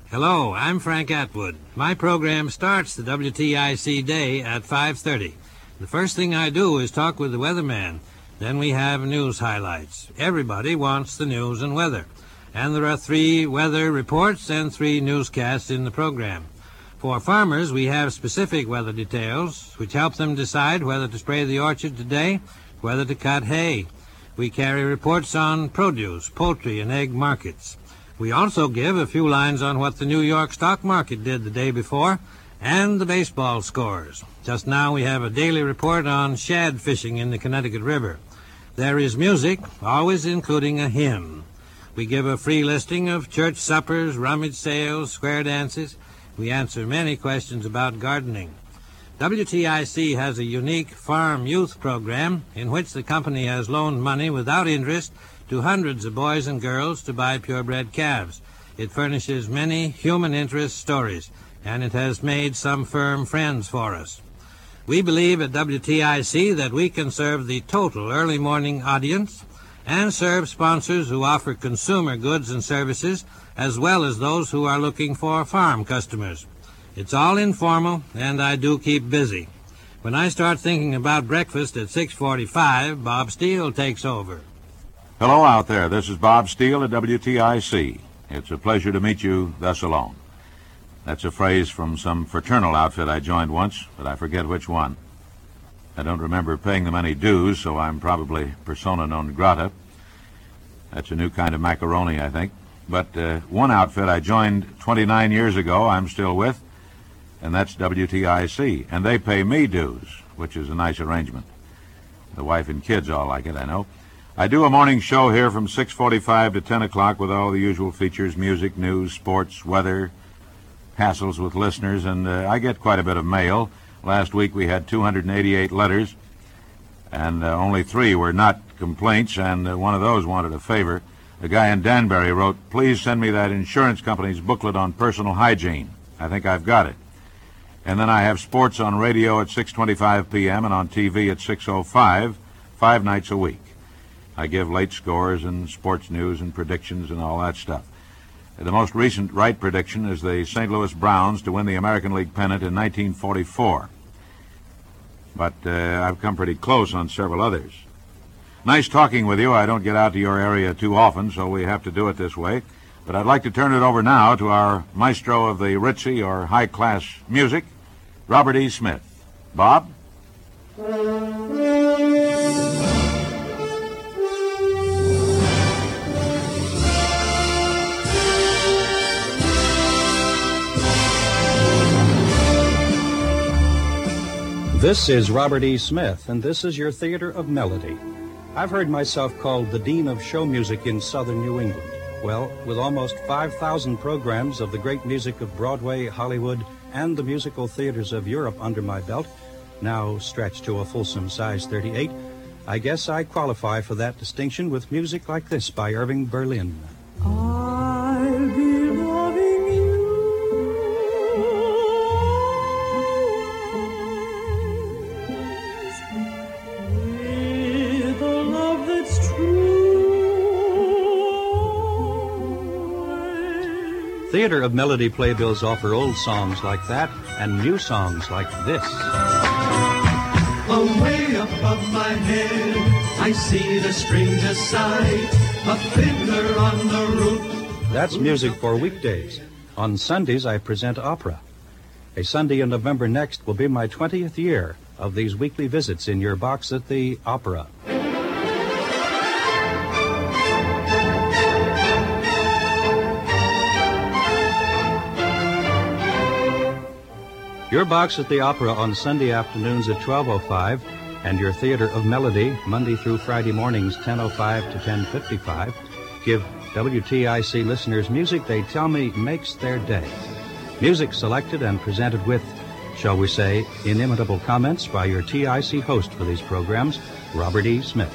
Hello, I'm Frank Atwood. My program starts the WTIC day at 5:30. The first thing I do is talk with the weatherman. Then we have news highlights. Everybody wants the news and weather. And there are 3 weather reports and 3 newscasts in the program. For farmers, we have specific weather details, which help them decide whether to spray the orchard today, whether to cut hay. We carry reports on produce, poultry, and egg markets. We also give a few lines on what the New York stock market did the day before and the baseball scores. Just now we have a daily report on shad fishing in the Connecticut River. There is music, always including a hymn. We give a free listing of church suppers, rummage sales, square dances. We answer many questions about gardening. WTIC has a unique farm youth program in which the company has loaned money without interest to hundreds of boys and girls to buy purebred calves. It furnishes many human interest stories, and it has made some firm friends for us. We believe at WTIC that we can serve the total early morning audience and serve sponsors who offer consumer goods and services as well as those who are looking for farm customers. It's all informal, and I do keep busy. When I start thinking about breakfast at 6:45, Bob Steele takes over. Hello out there. This is Bob Steele at WTIC. It's a pleasure to meet you thus alone. That's a phrase from some fraternal outfit I joined once, but I forget which one. I don't remember paying them any dues, so I'm probably persona non grata. That's a new kind of macaroni, I think. But one outfit I joined 29 years ago I'm still with, and that's WTIC. And they pay me dues, which is a nice arrangement. The wife and kids all like it, I know. I do a morning show here from 6:45 to 10 o'clock with all the usual features, music, news, sports, weather, hassles with listeners, and I get quite a bit of mail. Last week we had 288 letters, and only 3 were not complaints, and one of those wanted a favor. A guy in Danbury wrote, "Please send me that insurance company's booklet on personal hygiene." I think I've got it. And then I have sports on radio at 6:25 p.m. and on TV at 6:05, 5 nights a week. I give late scores and sports news and predictions and all that stuff. The most recent right prediction is the St. Louis Browns to win the American League pennant in 1944. But I've come pretty close on several others. Nice talking with you. I don't get out to your area too often, so we have to do it this way. But I'd like to turn it over now to our maestro of the ritzy or high-class music, Robert E. Smith. Bob? This is Robert E. Smith, and this is your Theater of Melody. I've heard myself called the Dean of Show Music in Southern New England. Well, with almost 5,000 programs of the great music of Broadway, Hollywood, and the musical theaters of Europe under my belt, now stretched to a fulsome size 38, I guess I qualify for that distinction with music like this by Irving Berlin. I'll be loving you with a love that's true. Theater of Melody playbills offer old songs like that and new songs like this. Away above my head, I see the strangest sight, a fiddler on the roof. That's music for weekdays. On Sundays, I present opera. A Sunday in November next will be my 20th year of these weekly visits in your box at the opera. Your box at the opera on Sunday afternoons at 12:05, and your Theater of Melody Monday through Friday mornings 10:05 to 10:55 give WTIC listeners music they tell me makes their day. Music selected and presented with, shall we say, inimitable comments by your TIC host for these programs, Robert E. Smith.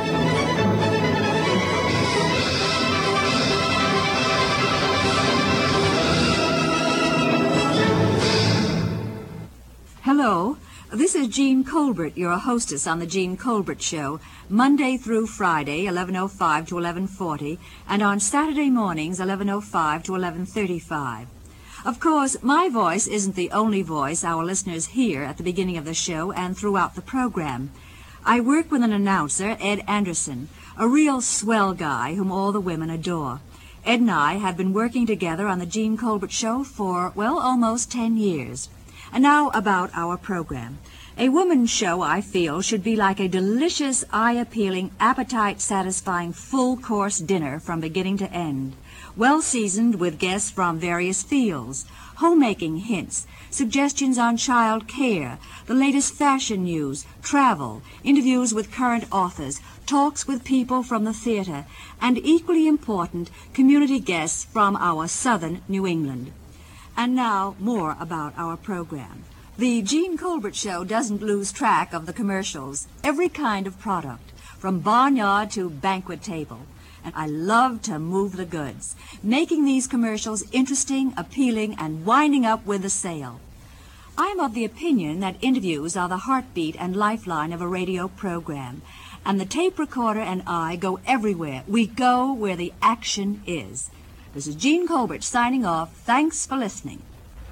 Hello, this is Jean Colbert, your hostess on The Jean Colbert Show, Monday through Friday, 11:05 to 11:40, and on Saturday mornings, 11:05 to 11:35. Of course, my voice isn't the only voice our listeners hear at the beginning of the show and throughout the program. I work with an announcer, Ed Anderson, a real swell guy whom all the women adore. Ed and I have been working together on the Gene Colbert Show for, well, almost 10 years. And now about our program. A woman's show, I feel, should be like a delicious, eye-appealing, appetite-satisfying, full-course dinner from beginning to end. Well-seasoned with guests from various fields, homemaking hints, suggestions on child care, the latest fashion news, travel, interviews with current authors, talks with people from the theater, and equally important, community guests from our southern New England. And now, more about our program. The Gene Colbert Show doesn't lose track of the commercials, every kind of product, from barnyard to banquet table. And I love to move the goods, making these commercials interesting, appealing, and winding up with a sale. I'm of the opinion that interviews are the heartbeat and lifeline of a radio program, and the tape recorder and I go everywhere. We go where the action is. This is Gene Colbert signing off. Thanks for listening.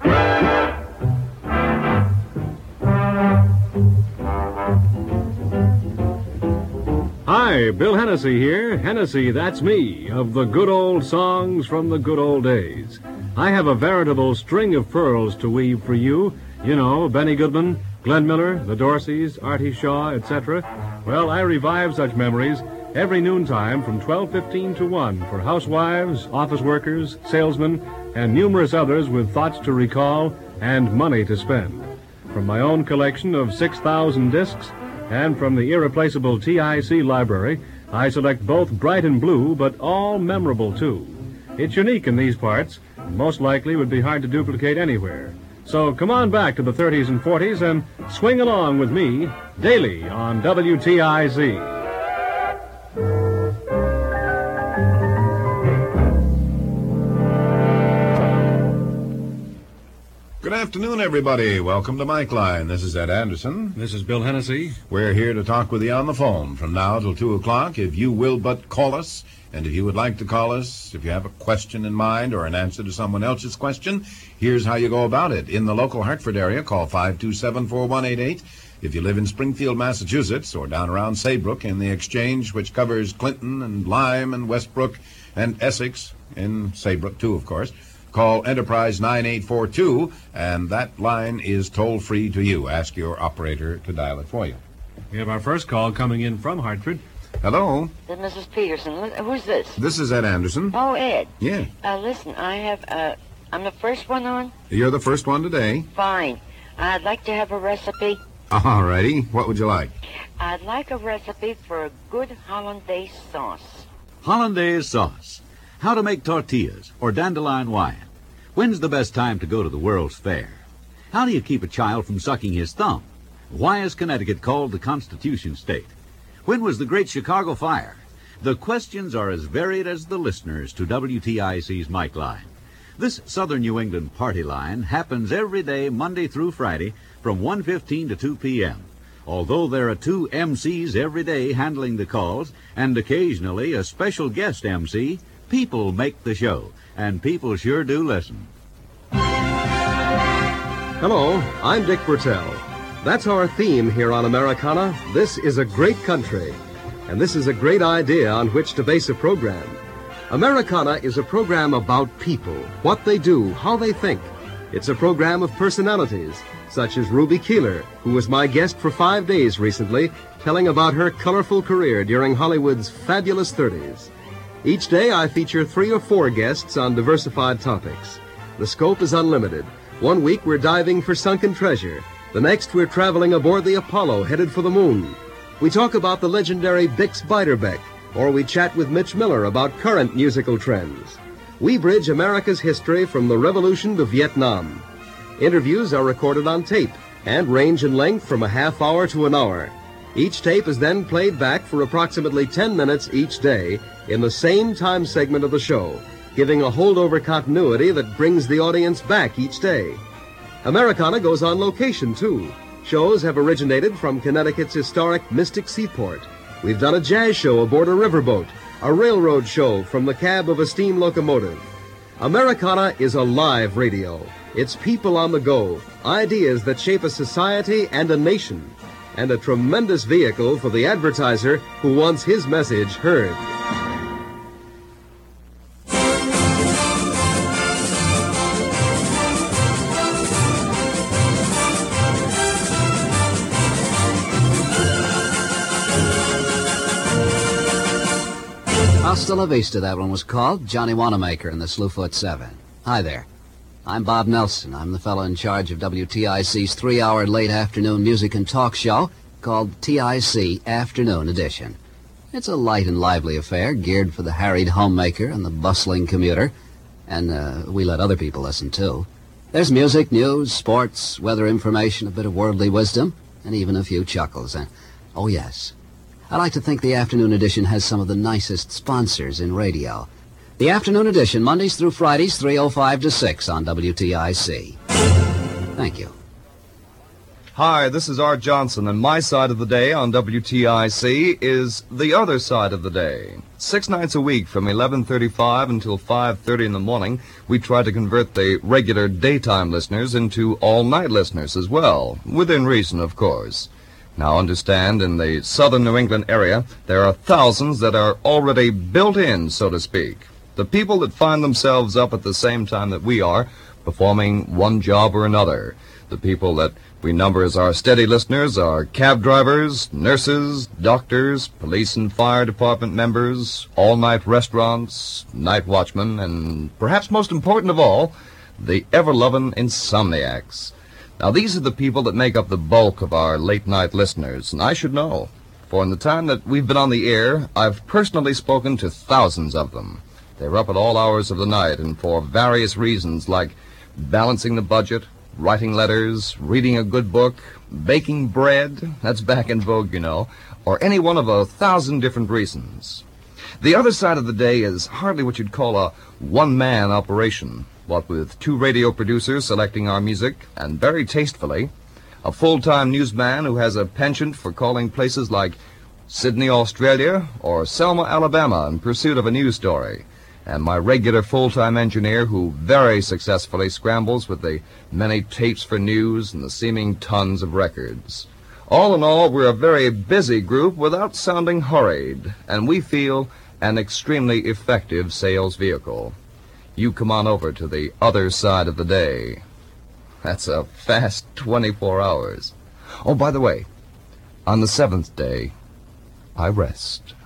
Hi, Bill Hennessy here. Hennessy, that's me, of the good old songs from the good old days. I have a veritable string of pearls to weave for you. You know, Benny Goodman, Glenn Miller, the Dorseys, Artie Shaw, etc. Well, I revive such memories every noontime from 12:15 to 1 for housewives, office workers, salesmen, and numerous others with thoughts to recall and money to spend. From my own collection of 6,000 discs and from the irreplaceable TIC library, I select both bright and blue, but all memorable, too. It's unique in these parts, and most likely would be hard to duplicate anywhere. So come on back to the 30s and 40s and swing along with me daily on WTIC. Good afternoon, everybody. Welcome to Mike Line. This is Ed Anderson. This is Bill Hennessy. We're here to talk with you on the phone from now till 2 o'clock. If you will but call us, and if you would like to call us, if you have a question in mind or an answer to someone else's question, here's how you go about it. In the local Hartford area, call 527-4188. If you live in Springfield, Massachusetts, or down around Saybrook in the Exchange, which covers Clinton and Lyme and Westbrook and Essex, in Saybrook too, of course, call Enterprise 9842, and that line is toll-free to you. Ask your operator to dial it for you. We have our first call coming in from Hartford. Hello? This is Mrs. Peterson. Who's this? This is Ed Anderson. Oh, Ed. Yeah. Listen, I'm the first one on? You're the first one today. Fine. I'd like to have a recipe. All righty. What would you like? I'd like a recipe for a good hollandaise sauce. Hollandaise sauce. How to make tortillas or dandelion wine. When's the best time to go to the World's Fair? How do you keep a child from sucking his thumb? Why is Connecticut called the Constitution State? When was the Great Chicago Fire? The questions are as varied as the listeners to WTIC's Mike Line. This Southern New England party line happens every day, Monday through Friday, from 1:15 to 2 p.m. Although there are 2 MCs every day handling the calls, and occasionally a special guest MC, people make the show, and people sure do listen. Hello, I'm Dick Bertel. That's our theme here on Americana. This is a great country, and this is a great idea on which to base a program. Americana is a program about people, what they do, how they think. It's a program of personalities, such as Ruby Keeler, who was my guest for 5 days recently, telling about her colorful career during Hollywood's fabulous 30s. Each day I feature 3 or 4 guests on diversified topics. The scope is unlimited. One week we're diving for sunken treasure. The next we're traveling aboard the Apollo headed for the moon. We talk about the legendary Bix Beiderbecke, or we chat with Mitch Miller about current musical trends. We bridge America's history from the Revolution to Vietnam. Interviews are recorded on tape and range in length from a half hour to an hour. Each tape is then played back for approximately 10 minutes each day in the same time segment of the show, giving a holdover continuity that brings the audience back each day. Americana goes on location, too. Shows have originated from Connecticut's historic Mystic Seaport. We've done a jazz show aboard a riverboat, a railroad show from the cab of a steam locomotive. Americana is a live radio. It's people on the go, ideas that shape a society and a nation, and a tremendous vehicle for the advertiser who wants his message heard. Hasta la Vista, that one was called. Johnny Wanamaker and the Slewfoot Seven. Hi there. I'm Bob Nelson. I'm the fellow in charge of WTIC's 3-hour late afternoon music and talk show called TIC Afternoon Edition. It's a light and lively affair geared for the harried homemaker and the bustling commuter, and we let other people listen too. There's music, news, sports, weather information, a bit of worldly wisdom, and even a few chuckles. And oh yes, I like to think the Afternoon Edition has some of the nicest sponsors in radio. The Afternoon Edition, Mondays through Fridays, 3:05 to 6 on WTIC. Thank you. Hi, this is Art Johnson, and my side of the day on WTIC is The Other Side of the Day. 6 nights a week from 11:35 until 5:30 in the morning, we try to convert the regular daytime listeners into all-night listeners as well, within reason, of course. Now understand, in the southern New England area, there are thousands that are already built in, so to speak. The people that find themselves up at the same time that we are, performing one job or another. The people that we number as our steady listeners are cab drivers, nurses, doctors, police and fire department members, all-night restaurants, night watchmen, and perhaps most important of all, the ever-loving insomniacs. Now, these are the people that make up the bulk of our late-night listeners, and I should know, for in the time that we've been on the air, I've personally spoken to thousands of them. They're up at all hours of the night, and for various reasons, like balancing the budget, writing letters, reading a good book, baking bread, that's back in vogue, you know, or any one of 1,000 different reasons. The other side of the day is hardly what you'd call a one-man operation. What with 2 radio producers selecting our music, and very tastefully, a full-time newsman who has a penchant for calling places like Sydney, Australia, or Selma, Alabama in pursuit of a news story, and my regular full-time engineer who very successfully scrambles with the many tapes for news and the seeming tons of records. All in all, we're a very busy group without sounding hurried, and we feel an extremely effective sales vehicle. You come on over to the other side of the day. That's a fast 24 hours. Oh, by the way, on the 7th day, I rest.